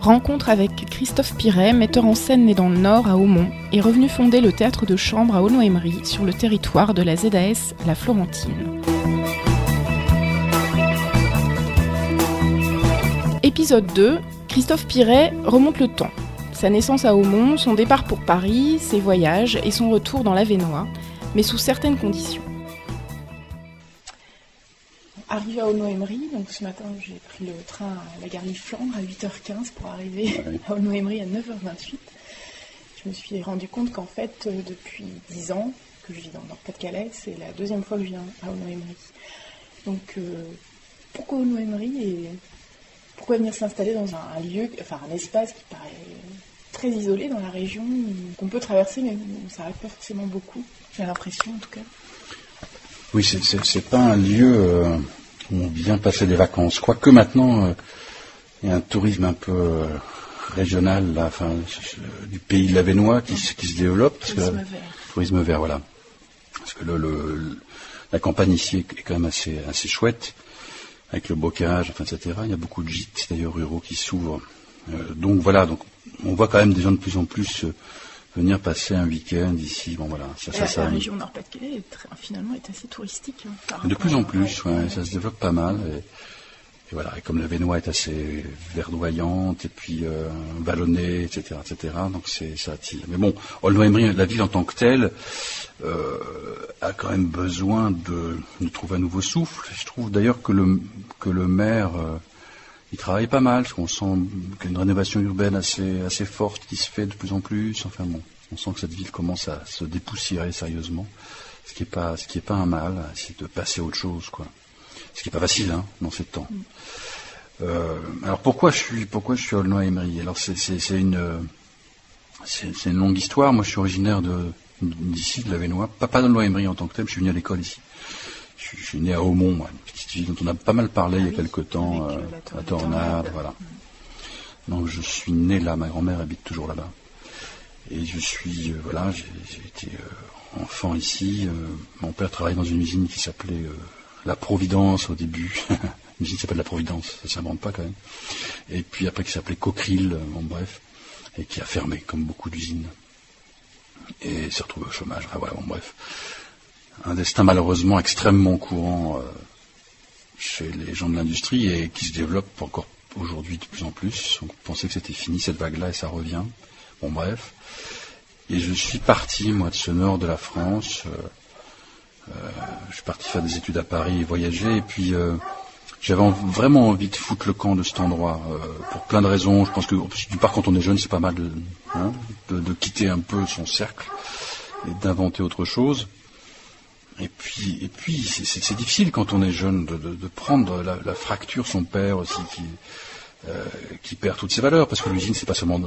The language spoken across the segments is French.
Rencontre avec Christophe Piret, metteur en scène né dans le Nord, à Aumont, est revenu fonder le théâtre de chambre à Aulnoy-Aymeries, sur le territoire de la ZAS La Florentine. Épisode 2, Christophe Piret remonte le temps. Sa naissance à Aumont, son départ pour Paris, ses voyages et son retour dans l'Avesnois, mais sous certaines conditions. Arrivé à Aulnoy-Aymeries, donc ce matin j'ai pris le train à la gare Flandre à 8h15 pour arriver à Aulnoy-Aymeries à 9h28. Je me suis rendu compte qu'en fait, depuis 10 ans que je vis dans le Pas-de-Calais, c'est la deuxième fois que je viens à Aulnoy-Aymeries. Donc pourquoi Aulnoy-Aymeries et pourquoi venir s'installer dans un lieu, enfin un espace qui paraît très isolé dans la région, qu'on peut traverser mais on ne s'arrête pas forcément beaucoup, j'ai l'impression en tout cas. Oui, c'est pas un lieu où on vient passer des vacances. Quoique maintenant, il y a un tourisme un peu régional, là, enfin, du pays de l'Avesnois qui se développe. Tourisme vert, voilà. Parce que la campagne ici est quand même assez chouette, avec le bocage, enfin, etc. Il y a beaucoup de gîtes, d'ailleurs, ruraux qui s'ouvrent. Donc voilà, donc on voit quand même des gens de plus en plus venir passer un week-end ici, bon voilà. La région Nord-Pas-de-Calais finalement est assez touristique. De plus en plus, ouais, ça se développe pas mal. Et voilà, et comme l'Avesnois est assez verdoyante et puis vallonnée, etc., donc ça attire. Mais bon, Aulnoy-Aymeries, la ville en tant que telle, a quand même besoin de trouver un nouveau souffle. Je trouve d'ailleurs que le maire il travaille pas mal, parce qu'on sent qu'il y a une rénovation urbaine assez forte qui se fait de plus en plus. Enfin bon, on sent que cette ville commence à se dépoussiérer sérieusement, ce qui est pas un mal, c'est de passer à autre chose, quoi. Ce qui est pas facile, hein, dans ces temps. Alors pourquoi je suis à Aulnoy-Aymeries? Alors c'est une longue histoire. Moi, je suis originaire d'ici, de l'Avesnois, pas d'Aulnoy-Aymeries en tant que tel. Je suis venu à l'école ici. Je suis né à Aumont, une petite ville dont on a pas mal parlé il y a quelque temps, la Tornade, voilà. Donc je suis né là, ma grand-mère habite toujours là-bas. Et je suis, j'ai été enfant ici. Mon père travaillait dans une usine qui s'appelait La Providence au début. Une usine qui s'appelle La Providence, ça ne s'invente pas quand même. Et puis après qui s'appelait Coqueril, bon bref, et qui a fermé comme beaucoup d'usines. Et s'est retrouvé au chômage, enfin voilà, bon bref. Un destin malheureusement extrêmement courant chez les gens de l'industrie et qui se développe encore aujourd'hui de plus en plus. On pensait que c'était fini cette vague-là et ça revient. Bon bref. Et je suis parti, moi, de ce nord de la France. Je suis parti faire des études à Paris et voyager. Et puis j'avais vraiment envie de foutre le camp de cet endroit pour plein de raisons. Je pense que d'une part, quand on est jeune, c'est pas mal de quitter un peu son cercle et d'inventer autre chose. Et puis c'est difficile quand on est jeune de prendre la fracture, son père aussi qui perd toutes ses valeurs, parce que l'usine c'est pas seulement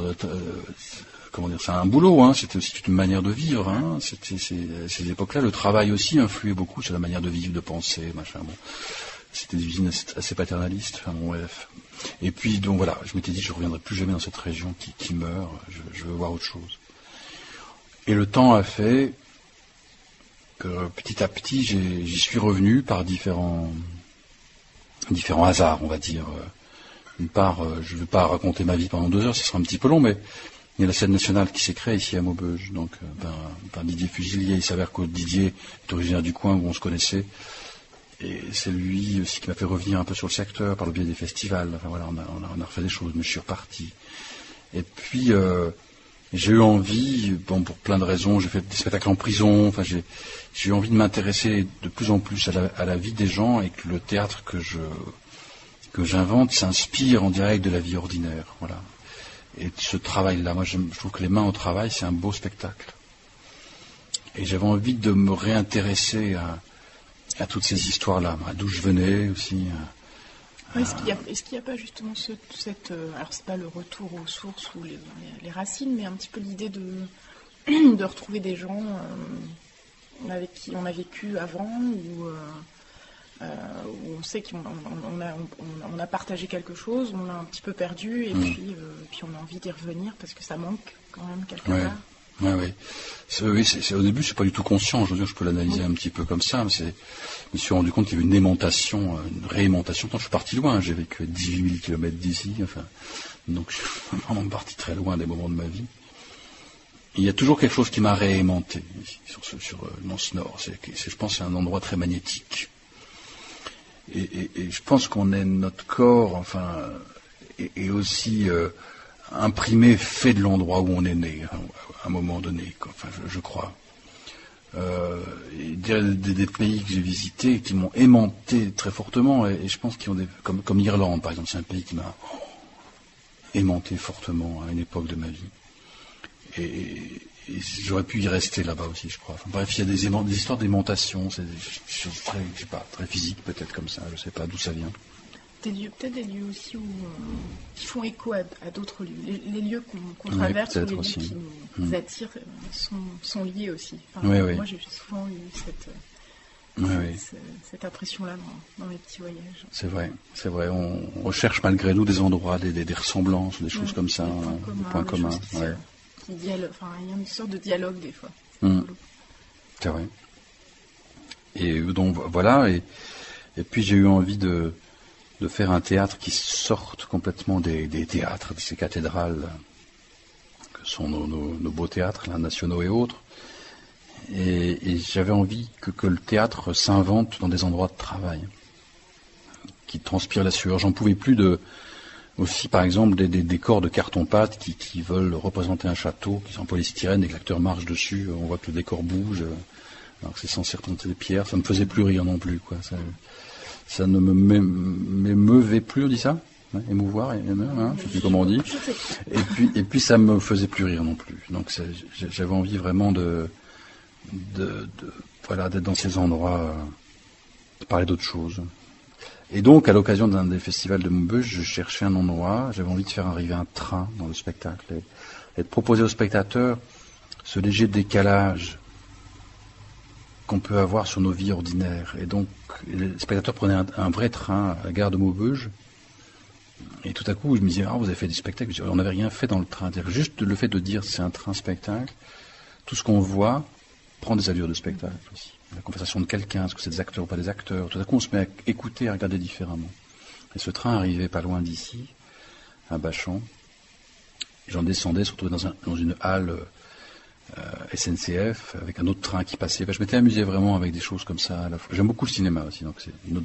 c'est un boulot, hein, c'était aussi une manière de vivre, hein, ces époques-là, le travail aussi influait beaucoup sur la manière de vivre, de penser, machin, bon. C'était des usines assez paternalistes, enfin bon bref. Et puis donc voilà, je m'étais dit je reviendrai plus jamais dans cette région qui meurt, je veux voir autre chose. Et le temps a fait que petit à petit, j'y suis revenu par différents hasards, on va dire. D'une part, je ne vais pas raconter ma vie pendant 2 heures, ce sera un petit peu long, mais il y a la scène nationale qui s'est créée ici à Maubeuge, donc par Didier Fusilier. Il s'avère que Didier est originaire du coin où on se connaissait, et c'est lui aussi qui m'a fait revenir un peu sur le secteur par le biais des festivals. Enfin voilà, on a refait des choses, mais je suis reparti. Et puis j'ai eu envie, bon, pour plein de raisons, j'ai fait des spectacles en prison, enfin j'ai eu envie de m'intéresser de plus en plus à la vie des gens et que le théâtre que j'invente s'inspire en direct de la vie ordinaire, voilà. Et ce travail-là, moi je trouve que Les Mains au travail, c'est un beau spectacle. Et j'avais envie de me réintéresser à toutes ces histoires-là, d'où je venais aussi. Est-ce qu'il n'y a pas justement alors c'est pas le retour aux sources ou les racines, mais un petit peu l'idée de retrouver des gens avec qui on a vécu avant, où on sait qu'on a partagé quelque chose, on l'a un petit peu perdu, et puis on a envie d'y revenir parce que ça manque quand même quelque part. Ouais, oui. Au début, c'est pas du tout conscient. Je veux dire, je peux l'analyser un petit peu comme ça, mais je me suis rendu compte qu'il y avait une aimantation, une réaimantation. Quand je suis parti loin, j'ai vécu 18 000 kilomètres d'ici, enfin, donc je suis vraiment parti très loin des moments de ma vie. Et il y a toujours quelque chose qui m'a réaimanté sur l'Anse Nord. Je pense que c'est un endroit très magnétique. Et je pense qu'on est notre corps, enfin, est aussi imprimé, fait de l'endroit où on est né, à un moment donné, quoi. Enfin, je crois. Des pays que j'ai visités qui m'ont aimanté très fortement, et je pense qu'ils ont comme l'Irlande, par exemple, c'est un pays qui m'a aimanté fortement à une époque de ma vie. Et j'aurais pu y rester là-bas aussi, je crois. Enfin, bref, il y a des histoires d'aimantation, c'est des choses très, je sais pas, très physiques peut-être comme ça, je sais pas d'où ça vient. Peut-être des lieux aussi qui font écho à d'autres lieux. Les lieux qu'on traverse, ou les lieux qui nous attirent, sont liés aussi. Enfin, oui. Moi, j'ai souvent eu cette impression-là dans mes petits voyages. C'est vrai. On recherche malgré nous des endroits, des ressemblances, des choses comme ça, des points communs. Il y a une sorte de dialogue des fois. C'est vrai. Et donc voilà, et puis j'ai eu envie de faire un théâtre qui sorte complètement des théâtres, de ces cathédrales que sont nos beaux théâtres, là, nationaux et autres. Et j'avais envie que le théâtre s'invente dans des endroits de travail, qui transpirent la sueur. J'en pouvais plus aussi, par exemple, des décors de carton-pâte qui veulent représenter un château, qui sont en polystyrène, et que l'acteur marche dessus, on voit que le décor bouge, alors que c'est censé représenter des pierres. Ça me faisait plus rire non plus, quoi. Ça ne m'émeuvait plus, on dit ça, ouais, émouvoir, je ne sais plus comment on dit. Et puis ça me faisait plus rire non plus. Donc j'avais envie vraiment d'être dans ces endroits, de parler d'autre chose. Et donc, à l'occasion d'un des festivals de Maubeuge, je cherchais un endroit, j'avais envie de faire arriver un train dans le spectacle et de proposer aux spectateurs ce léger décalage qu'on peut avoir sur nos vies ordinaires. Et donc, les spectateurs prenaient un vrai train à la gare de Maubeuge. Et tout à coup, je me disais, vous avez fait des spectacles. On n'avait rien fait dans le train. C'est-à-dire juste le fait de dire c'est un train-spectacle, tout ce qu'on voit prend des allures de spectacle aussi. La conversation de quelqu'un, est-ce que c'est des acteurs ou pas des acteurs. Tout à coup, on se met à écouter, à regarder différemment. Et ce train arrivait pas loin d'ici, à Bachan. J'en descendais, se retrouvais dans une halle SNCF, avec un autre train qui passait. Je m'étais amusé vraiment avec des choses comme ça à la fois. J'aime beaucoup le cinéma aussi, donc c'est une autre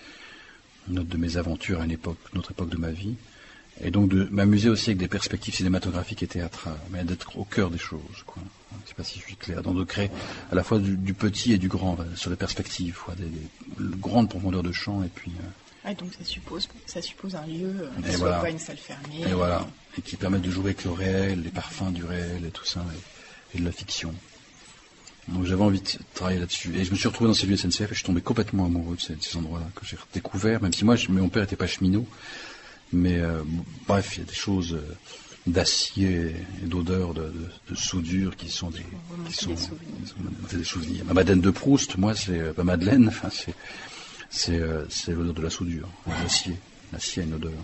de mes aventures à une autre époque de ma vie. Et donc de m'amuser aussi avec des perspectives cinématographiques et théâtrales, mais d'être au cœur des choses, quoi. Je ne sais pas si je suis clair. Donc de créer à la fois du petit et du grand, sur les perspectives, des grandes profondeurs de champ, et puis... donc ça suppose un lieu, pas une salle fermée. Et voilà, et qui permet de jouer avec le réel, les parfums du réel et tout ça, et de la fiction. Donc j'avais envie de travailler là-dessus. Et je me suis retrouvé dans ces lieux SNCF et je suis tombé complètement amoureux de ces endroits-là que j'ai redécouverts, même si mon père n'était pas cheminot. Mais bref, il y a des choses d'acier et d'odeur, de soudure qui sont des souvenirs. Ma Madeleine de Proust, moi, c'est pas Madeleine, enfin c'est l'odeur de la soudure, de l'acier. L'acier a une odeur.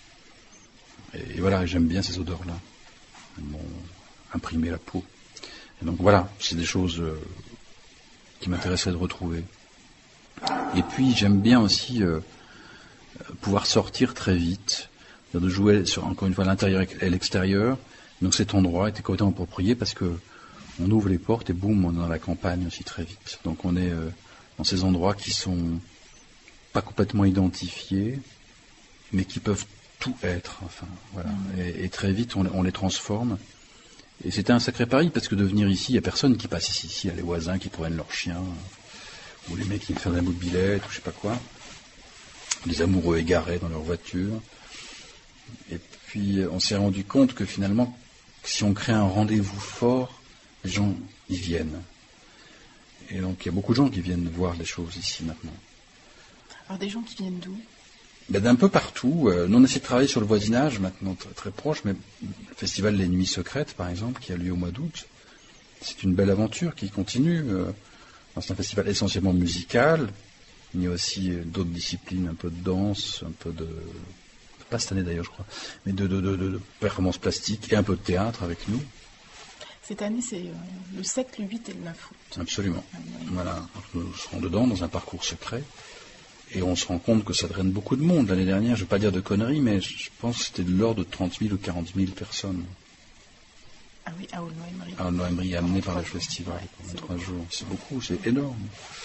Et voilà, j'aime bien ces odeurs-là. Elles m'ont imprimé la peau. Et donc voilà, c'est des choses qui m'intéressaient de retrouver. Et puis j'aime bien aussi pouvoir sortir très vite, de jouer encore une fois à l'intérieur et l'extérieur. Donc cet endroit était complètement approprié parce que on ouvre les portes et boum, on est dans la campagne aussi très vite. Donc on est dans ces endroits qui sont pas complètement identifiés, mais qui peuvent tout être. Enfin, voilà. Et très vite, on les transforme. Et c'était un sacré pari parce que de venir ici, il n'y a personne qui passe ici. Il y a les voisins qui promènent leurs chiens, ou les mecs qui viennent faire des bouts de billets, ou je sais pas quoi. Les amoureux égarés dans leur voiture. Et puis on s'est rendu compte que finalement, si on crée un rendez-vous fort, les gens y viennent. Et donc il y a beaucoup de gens qui viennent voir les choses ici maintenant. Alors des gens qui viennent d'où ? D'un peu partout. Nous on essaie de travailler sur le voisinage maintenant très, très proche, mais le festival Les Nuits Secrètes par exemple, qui a lieu au mois d'août, c'est une belle aventure qui continue. C'est un festival essentiellement musical. Il y a aussi d'autres disciplines, un peu de danse, un peu de... Pas cette année d'ailleurs je crois, mais de performance plastique et un peu de théâtre avec nous. Cette année, c'est le 7, le 8 et le 9 août. Absolument. Voilà. Nous serons dedans dans un parcours secret. Et on se rend compte que ça draine beaucoup de monde. L'année dernière, je ne vais pas dire de conneries, mais je pense que c'était de l'ordre de 30 000 ou 40 000 personnes. Ah oui, à Aulnoy-Emery. À Aulnoy-Emery, amené par le festival pendant 3 jours. C'est beaucoup, c'est énorme.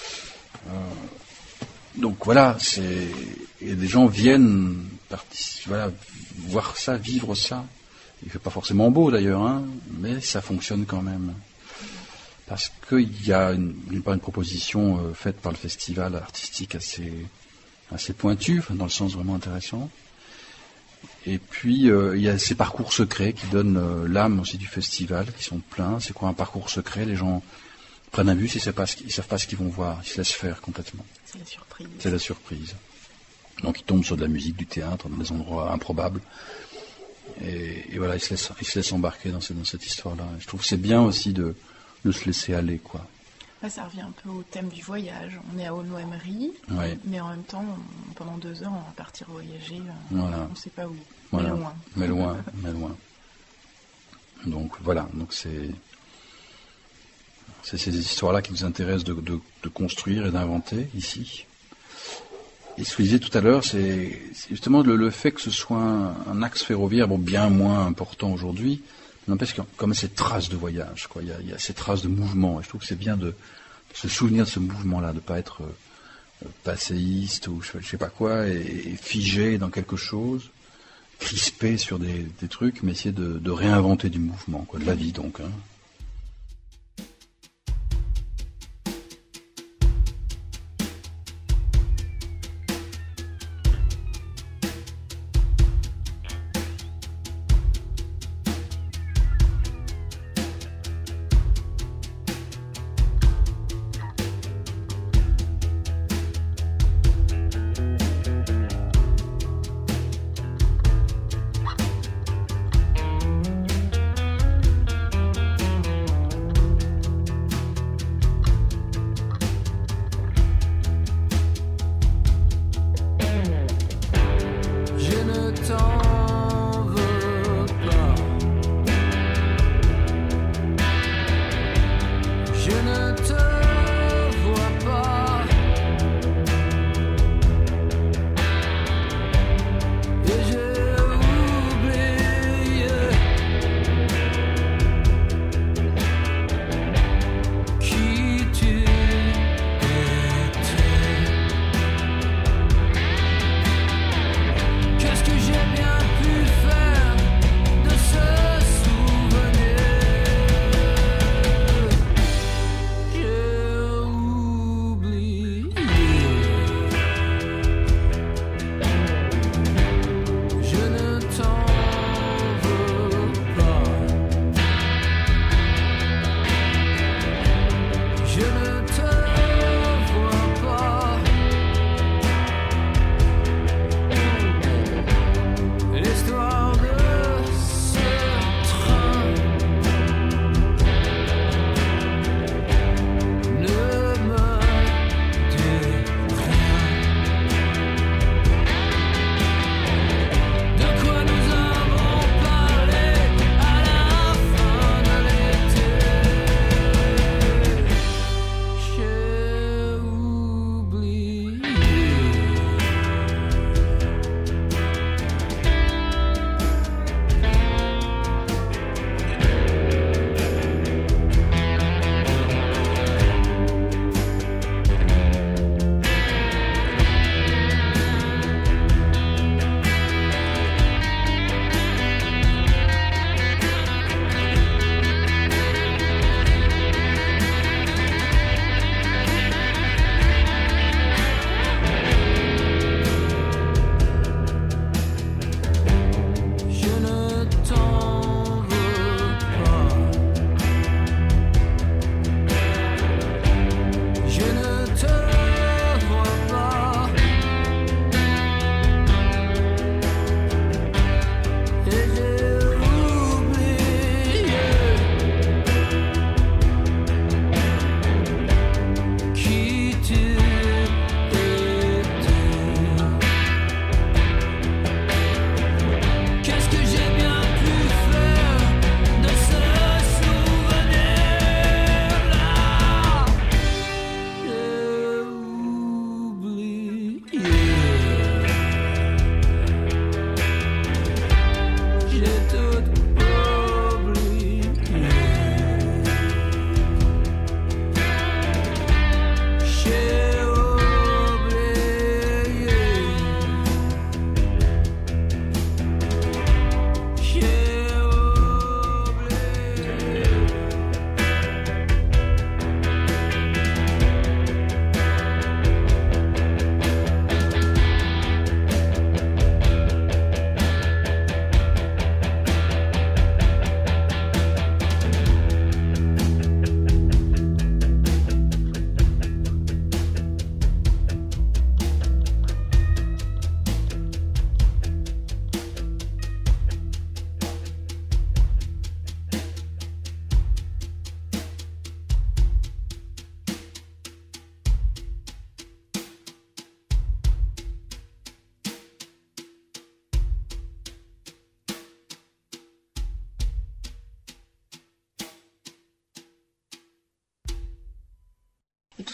Donc voilà, et des gens viennent voir ça, vivre ça. Il ne fait pas forcément beau d'ailleurs, hein, mais ça fonctionne quand même. Parce qu'il y a une proposition faite par le festival artistique assez pointue, dans le sens vraiment intéressant. Et puis il y a ces parcours secrets qui donnent l'âme aussi du festival, qui sont pleins. C'est quoi un parcours secret? Les gens prennent un bus, ils ne savent pas ce qu'ils vont voir, ils se laissent faire complètement. C'est la surprise. C'est la surprise. Donc ils tombent sur de la musique, du théâtre, dans des endroits improbables. Et voilà, ils se laissent embarquer dans cette histoire-là. Et je trouve que c'est bien aussi de se laisser aller, quoi. Là, ça revient un peu au thème du voyage. On est à Aulnoy-Emery, mais en même temps, pendant 2 heures, on va partir voyager. Voilà. On ne sait pas où, voilà. mais loin. Mais loin. Donc voilà, c'est ces histoires-là qui nous intéressent de construire et d'inventer ici. Et ce que je disais tout à l'heure, c'est justement le fait que ce soit un axe ferroviaire, bien moins important aujourd'hui, n'empêche qu'il y a quand même ces traces de voyage, quoi. Il y a ces traces de mouvement. Et je trouve que c'est bien de se souvenir de ce mouvement-là, de ne pas être passéiste ou je sais pas quoi, et figé dans quelque chose, crispé sur des trucs, mais essayer de réinventer du mouvement, quoi, de la vie donc. Hein.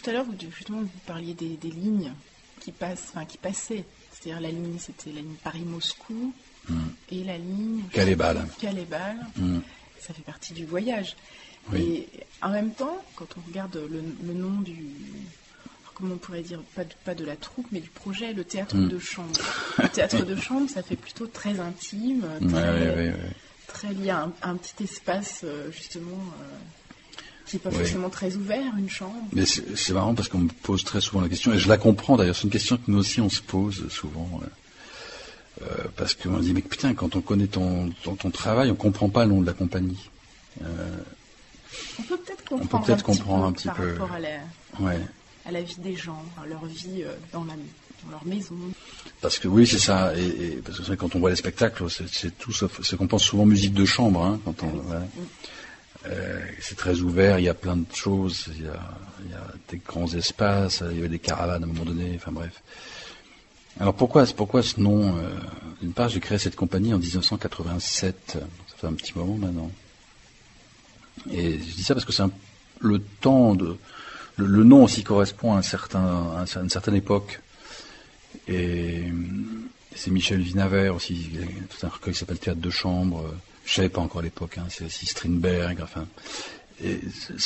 tout à l'heure, justement, vous parliez des lignes qui passaient. C'est-à-dire la ligne, c'était la ligne Paris-Moscou et la ligne Calais-Bâle. Ça fait partie du voyage. Oui. Et en même temps, quand on regarde le nom comment on pourrait dire, pas de la troupe, mais du projet, le théâtre de chambre. Le théâtre de chambre, ça fait plutôt très intime, très lié à un petit espace, justement, qui n'est pas forcément très ouvert, une chambre. Mais c'est marrant parce qu'on me pose très souvent la question, et je la comprends d'ailleurs, c'est une question que nous aussi on se pose souvent. Parce qu'on dit, mais putain, quand on connaît ton travail, on ne comprend pas le nom de la compagnie. On peut peut-être comprendre un petit peu par rapport à la vie des gens, à leur vie dans leur maison. Parce que oui, c'est ça. Et parce que c'est vrai, quand on voit les spectacles, c'est tout sauf. C'est qu'on pense souvent musique de chambre. Hein, quand c'est très ouvert, il y a plein de choses. Il y a des grands espaces, il y avait des caravanes à un moment donné. Enfin bref. Alors pourquoi ce nom D'une part, j'ai créé cette compagnie en 1987. Ça fait un petit moment maintenant. Et je dis ça parce que c'est le temps de... Le nom aussi correspond à une certaine époque. Et c'est Michel Vinavert aussi, il y a tout un recueil qui s'appelle Théâtre de chambre. Je ne savais pas encore à l'époque, hein, c'est aussi Strindberg. Enfin, et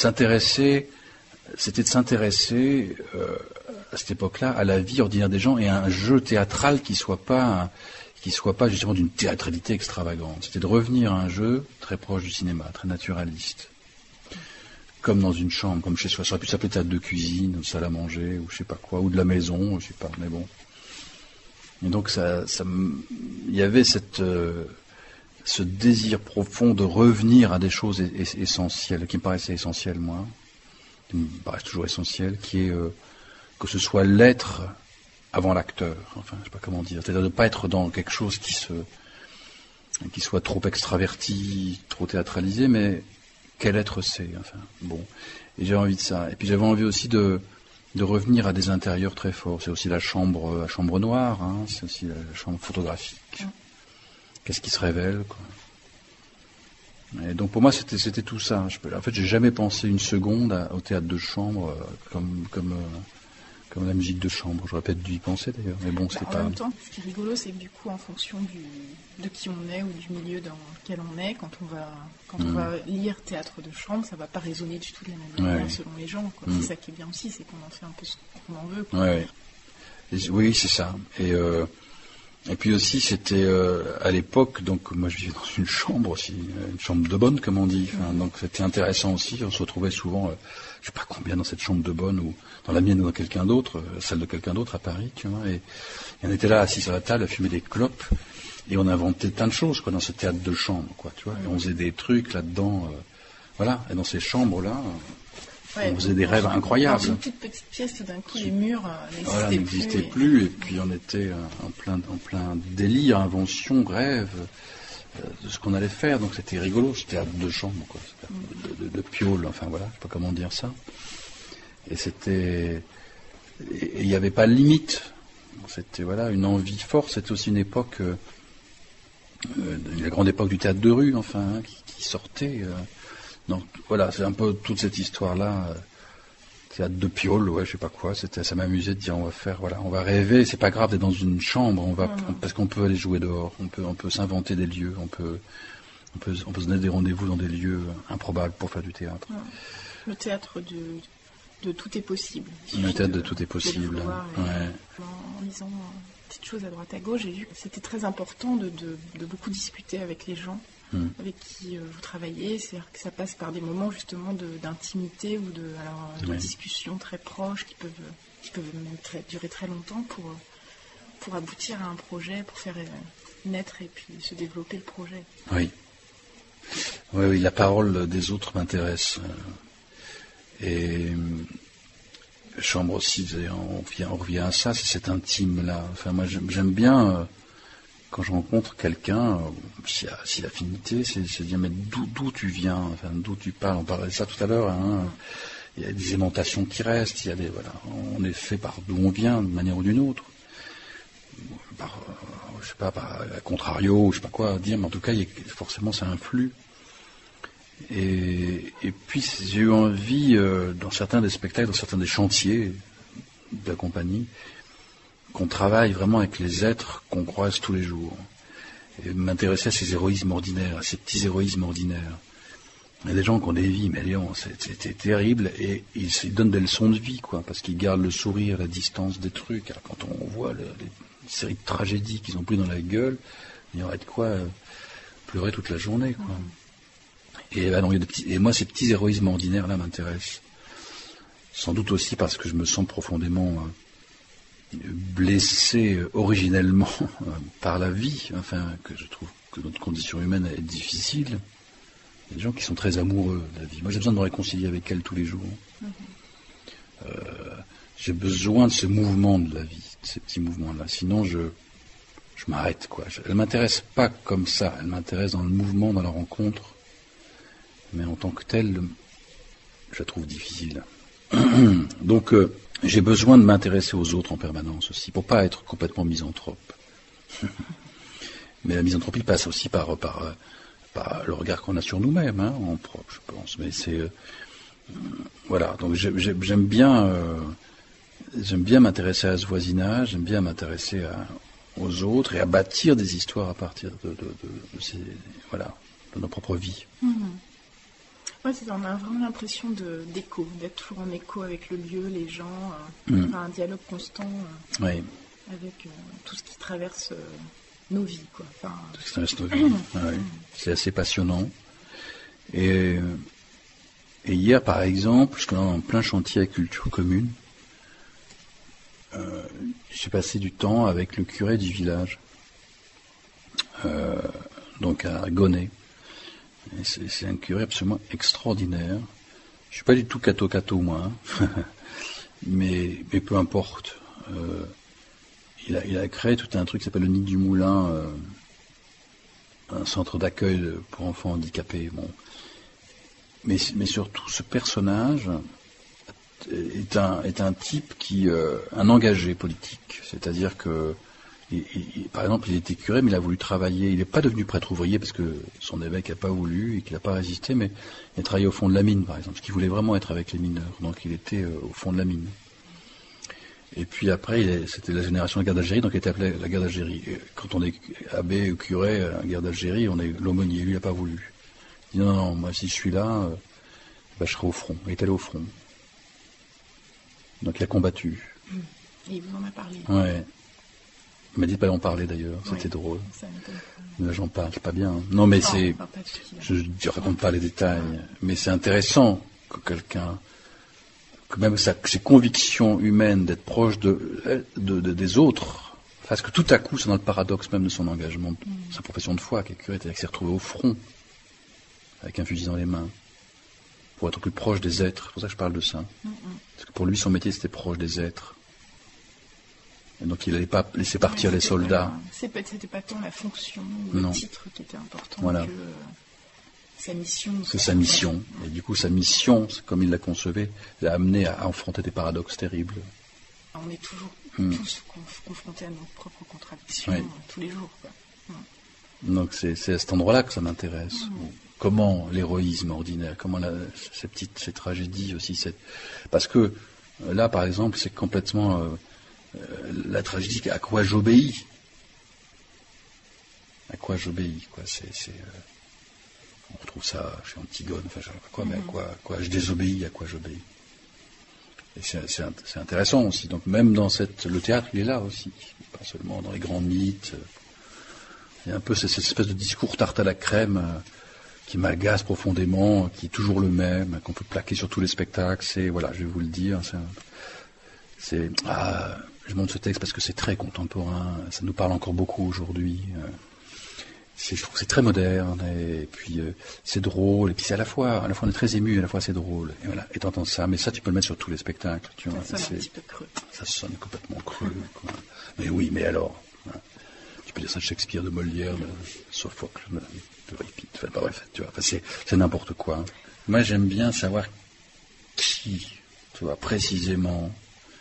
c'était de s'intéresser à cette époque-là à la vie ordinaire des gens et à un jeu théâtral qui soit pas justement d'une théâtralité extravagante. C'était de revenir à un jeu très proche du cinéma, très naturaliste. Comme dans une chambre, comme chez soi. Ça aurait pu s'appeler théâtre de cuisine, ou salle à manger, ou je sais pas quoi, ou de la maison, je sais pas, mais bon. Et donc il y avait ce désir profond de revenir à des choses essentielles, qui me paraissaient essentielles, moi, qui me paraissent toujours essentielles, qui est que ce soit l'être avant l'acteur. Enfin, je sais pas comment dire. C'est-à-dire de ne pas être dans quelque chose qui soit trop extraverti, trop théâtralisé, mais quel être c'est, enfin, bon. Et j'avais envie de ça. Et puis j'avais envie aussi de revenir à des intérieurs très forts. C'est aussi la chambre noire, hein, c'est aussi la chambre photographique. Qu'est-ce qui se révèle, quoi. Et donc pour moi c'était tout ça. En fait, j'ai jamais pensé une seconde au théâtre de chambre comme la musique de chambre. J'aurais peut-être dû y penser d'ailleurs, mais bon, c'est pas... En même temps, ce qui est rigolo, c'est que du coup, en fonction de qui on est ou du milieu dans lequel on est, quand on va lire théâtre de chambre, ça va pas résonner du tout de la même manière selon les gens, quoi. C'est ça qui est bien aussi, c'est qu'on en fait un peu ce qu'on en veut, quoi. Oui, c'est ça. Et puis aussi, c'était à l'époque, donc moi je vivais dans une chambre aussi, une chambre de bonne, comme on dit. Enfin, donc c'était intéressant aussi. On se retrouvait souvent, je sais pas combien dans cette chambre de bonne, ou dans la mienne ou dans quelqu'un d'autre, celle de quelqu'un d'autre à Paris, tu vois. Et on était là assis sur la table à fumer des clopes, et on inventait plein de choses, quoi, dans ce théâtre de chambre, quoi, tu vois. Et on faisait des trucs là-dedans, voilà. Et dans ces chambres-là, on faisait des rêves incroyables. Dans une toute petite pièce, tout d'un coup, les murs n'existaient plus. Et puis on était en plein délire, invention, rêve de ce qu'on allait faire. Donc c'était rigolo, ce théâtre de chambre, quoi, de piole, enfin voilà, je sais pas comment dire ça. Et il n'y avait pas de limite. C'était une envie forte. C'était aussi une époque, la grande époque du théâtre de rue, enfin, hein, qui sortait. Donc voilà, c'est un peu toute cette histoire-là, théâtre de piole, je sais pas quoi. Ça m'amusait de dire on va rêver. C'est pas grave d'être dans une chambre, parce qu'on peut aller jouer dehors, on peut s'inventer des lieux, on peut se donner des rendez-vous dans des lieux improbables pour faire du théâtre. Le théâtre de tout est possible. Le théâtre de tout est possible. En lisant petites choses à droite à gauche, j'ai vu que c'était très important de beaucoup discuter avec les gens avec qui vous travaillez. C'est-à-dire que ça passe par des moments justement d'intimité ou de discussions très proches qui peuvent même durer très longtemps pour aboutir à un projet, pour faire naître et puis se développer le projet. Oui, la parole des autres m'intéresse. Et chambre aussi, on revient à ça, c'est cet intime-là. Enfin, moi, j'aime bien, quand je rencontre quelqu'un, si l'affinité, c'est de dire, mais d'où tu viens, enfin, d'où tu parles. On parlait de ça tout à l'heure, hein. Il y a des aimantations qui restent, on est fait par d'où on vient, d'une manière ou d'une autre. Par contrario, je sais pas quoi dire, mais en tout cas, forcément, ça influe. Et puis j'ai eu envie, dans certains des spectacles, dans certains des chantiers de la compagnie, qu'on travaille vraiment avec les êtres qu'on croise tous les jours. Et m'intéresser à ces héroïsmes ordinaires, à ces petits héroïsmes ordinaires. Il y a des gens qui ont des vies, mais c'était terrible, et ils donnent des leçons de vie, quoi, parce qu'ils gardent le sourire à la distance des trucs. Alors, quand on voit les séries de tragédies qu'ils ont pris dans la gueule, il y aurait de quoi pleurer toute la journée, quoi. Et, non, et moi, ces petits héroïsmes ordinaires-là m'intéressent. Sans doute aussi parce que je me sens profondément blessé originellement par la vie, enfin, que je trouve que notre condition humaine est difficile. Il y a des gens qui sont très amoureux de la vie. Moi, j'ai besoin de me réconcilier avec elle tous les jours. J'ai besoin de ce mouvement de la vie, de ces petits mouvements-là. Sinon, je m'arrête, quoi. Elle ne m'intéresse pas comme ça. Elle m'intéresse dans le mouvement, dans la rencontre. Mais en tant que telle, je la trouve difficile. Donc, j'ai besoin de m'intéresser aux autres en permanence aussi, pour pas être complètement misanthrope. Mais la misanthropie passe aussi par le regard qu'on a sur nous-mêmes, hein, en propre, je pense. Mais c'est voilà. Donc j'aime bien m'intéresser à ce voisinage, j'aime bien m'intéresser aux autres et à bâtir des histoires à partir de nos propres vies. Ouais, on a vraiment l'impression d'écho, d'être toujours en écho avec le lieu, les gens, un dialogue constant avec tout ce qui traverse nos vies, quoi. Tout ce qui traverse nos vies. C'est assez passionnant. Et hier, par exemple, je suis en plein chantier à Culture Commune. J'ai passé du temps avec le curé du village, donc à Gonnet. C'est un curé absolument extraordinaire. Je suis pas du tout catho moi, mais peu importe. Il a créé tout un truc qui s'appelle le Nid du Moulin, un centre d'accueil pour enfants handicapés. Bon. Mais surtout, ce personnage est un type un engagé politique. C'est-à-dire que par exemple, il était curé, mais il a voulu travailler. Il n'est pas devenu prêtre ouvrier parce que son évêque n'a pas voulu et qu'il n'a pas résisté, mais il a travaillé au fond de la mine, par exemple, parce qu'il voulait vraiment être avec les mineurs. Donc il était au fond de la mine. Et puis après, c'était la génération de la guerre d'Algérie, donc il était appelé la guerre d'Algérie. Et quand on est abbé ou curé à la guerre d'Algérie, on est l'aumônier. Lui, il n'a pas voulu. Il dit non, moi, si je suis là, je serai au front. Il est allé au front. Donc il a combattu. Et il vous en a parlé. Ouais. Il m'a dit de pas en parler d'ailleurs, c'était drôle. Mais là j'en parle, c'est pas bien. Non mais je raconte pas les détails, mais c'est intéressant que quelqu'un, que même ses convictions humaines d'être proche des autres, fasse que tout à coup, c'est dans le paradoxe même de son engagement, de sa profession de foi, qu'un curé s'est retrouvé au front, avec un fusil dans les mains, pour être plus proche des êtres. C'est pour ça que je parle de ça. Parce que pour lui, son métier, c'était proche des êtres. Et donc il n'allait pas laisser partir les soldats. C'était pas tant la fonction ou le titre qui était important que sa mission. C'est sa mission. Et du coup, sa mission, comme il l'a concevée, l'a amené à affronter des paradoxes terribles. On est toujours tous confrontés à nos propres contradictions tous les jours, quoi. Donc c'est à cet endroit-là que ça m'intéresse. Comment l'héroïsme ordinaire, comment ces tragédies aussi. Parce que là, par exemple, c'est complètement... la tragédie, à quoi j'obéis. À quoi j'obéis, quoi. On retrouve ça chez Antigone, enfin, je sais pas quoi, mais à quoi je désobéis, à quoi j'obéis. Et c'est intéressant aussi. Donc, même dans le théâtre, il est là aussi. Pas seulement dans les grands mythes. Il y a un peu cette espèce de discours tarte à la crème qui m'agace profondément, qui est toujours le même, qu'on peut plaquer sur tous les spectacles. C'est, voilà, je vais vous le dire, je montre ce texte parce que c'est très contemporain, ça nous parle encore beaucoup aujourd'hui. Je trouve que c'est très moderne, et puis c'est drôle, et puis c'est à la fois on est très ému, à la fois c'est drôle. Et voilà, et t'entends ça, mais ça tu peux le mettre sur tous les spectacles. Tu vois, ça sonne un petit peu creux. Ça sonne complètement creux. Quoi. Mais oui, mais alors, tu peux dire ça de Shakespeare, de Molière, de Sophocle, de Euripide, enfin, bref, tu vois, c'est n'importe quoi. Moi j'aime bien savoir qui, tu vois, précisément.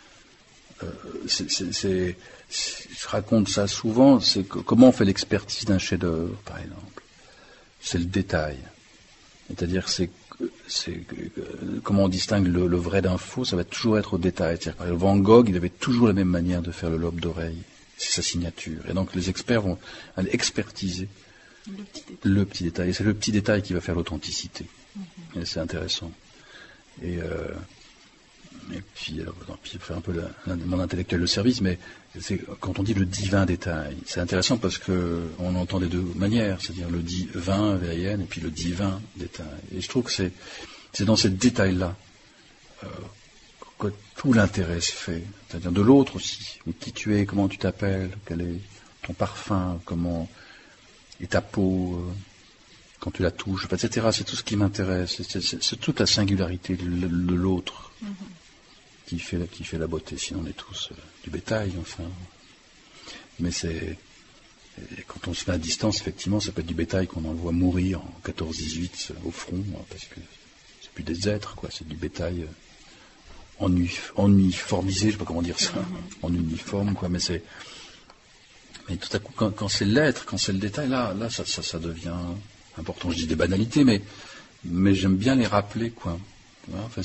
Je raconte ça souvent, c'est comment on fait l'expertise d'un chef-d'œuvre, par exemple. C'est le détail. C'est-à-dire, comment on distingue le vrai d'un faux, ça va toujours être au détail. C'est-à-dire, par exemple, Van Gogh, il avait toujours la même manière de faire le lobe d'oreille. C'est sa signature. Et donc, les experts vont aller expertiser le petit détail. Et c'est le petit détail qui va faire l'authenticité. Et c'est intéressant. Et puis, je fais un peu mon intellectuel de service, mais c'est quand on dit le divin détail, c'est intéressant parce que on entend des deux manières, c'est-à-dire le divin VIN et puis le divin détail. Et je trouve que c'est dans ces détails-là que tout l'intérêt se fait, c'est-à-dire de l'autre aussi, qui tu es, comment tu t'appelles, quel est ton parfum, comment est ta peau, quand tu la touches, etc. C'est tout ce qui m'intéresse, c'est toute la singularité de l'autre. Qui fait la beauté, sinon on est tous du bétail, enfin. Mais quand on se met à distance, effectivement, ça peut être du bétail qu'on en voit mourir en 14-18 au front, parce que c'est plus des êtres, quoi, c'est du bétail uniformisé, je sais pas comment dire ça, en uniforme, quoi, mais tout à coup, quand c'est l'être, quand c'est le détail, là, ça devient important. Je dis des banalités, mais j'aime bien les rappeler, quoi. Enfin,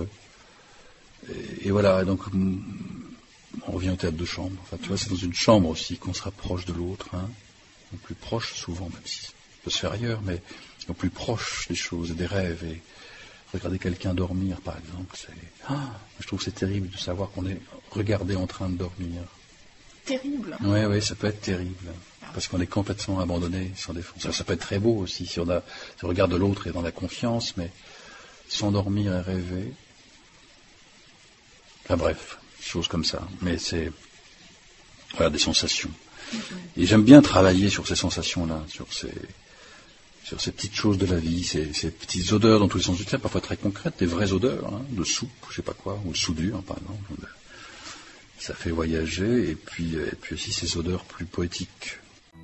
et voilà, donc on revient au théâtre de chambre. Enfin, tu vois, c'est dans une chambre aussi qu'on se rapproche de l'autre, au plus proche souvent, même si ça peut se faire ailleurs, mais au plus proche des choses et des rêves. Et regarder quelqu'un dormir, par exemple, je trouve que c'est terrible de savoir qu'on est regardé en train de dormir. Terrible. Oui, ça peut être terrible, parce qu'on est complètement abandonné, sans défense. Ça peut être très beau aussi, si on regarde l'autre et dans la confiance, mais s'endormir et rêver. Enfin bref, choses comme ça. Mais c'est des sensations. Et j'aime bien travailler sur ces sensations-là, sur ces petites choses de la vie, ces petites odeurs dans tous les sens du terme, parfois très concrètes, des vraies odeurs, de soupe, je sais pas quoi, ou de soudure, par exemple. Ça fait voyager, et puis aussi ces odeurs plus poétiques.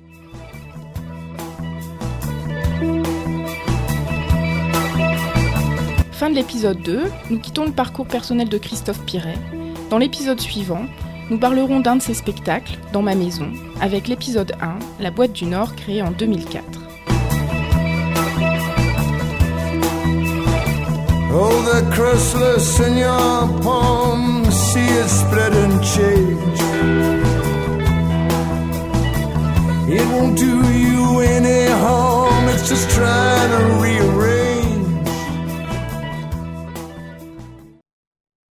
Fin de l'épisode 2, nous quittons le parcours personnel de Christophe Piret. Dans l'épisode suivant, nous parlerons d'un de ses spectacles, Dans ma maison, avec l'épisode 1, La Boîte du Nord, créée en 2004. Oh, the chrysalis in your palm, see it spread and change. It won't do you any harm, it's just trying to real